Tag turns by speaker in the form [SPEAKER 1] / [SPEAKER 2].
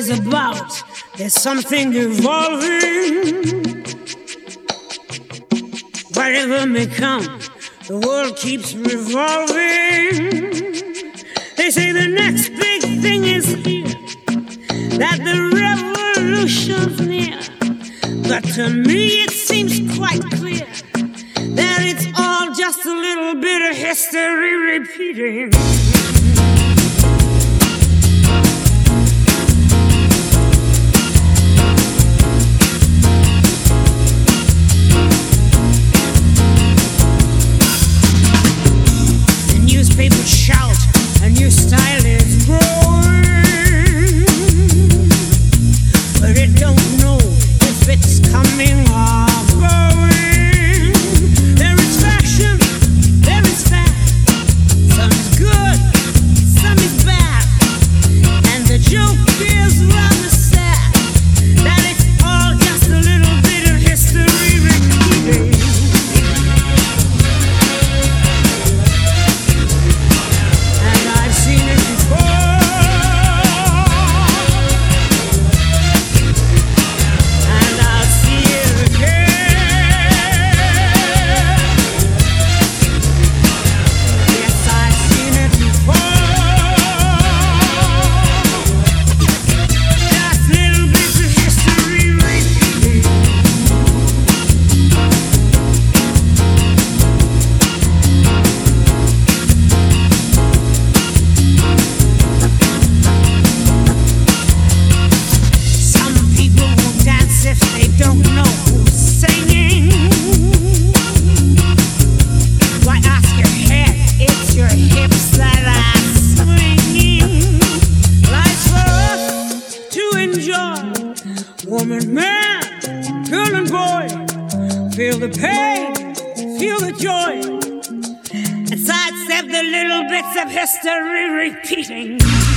[SPEAKER 1] is about. There's something evolving. Whatever may come, the world keeps revolving. They say the next big thing is here, that the revolution's near. But to me it seems quite clear that it's all just a little bit of history repeating. People shout, a new style is growing, but it don't know if it's coming or going. There is fashion, there is fat, some is good, some is bad, and the joke is rather sad, that it's all just a little bit of history repeating. Woman, man, girl and boy, feel the pain, feel the joy, and sidestep the little bits of history repeating.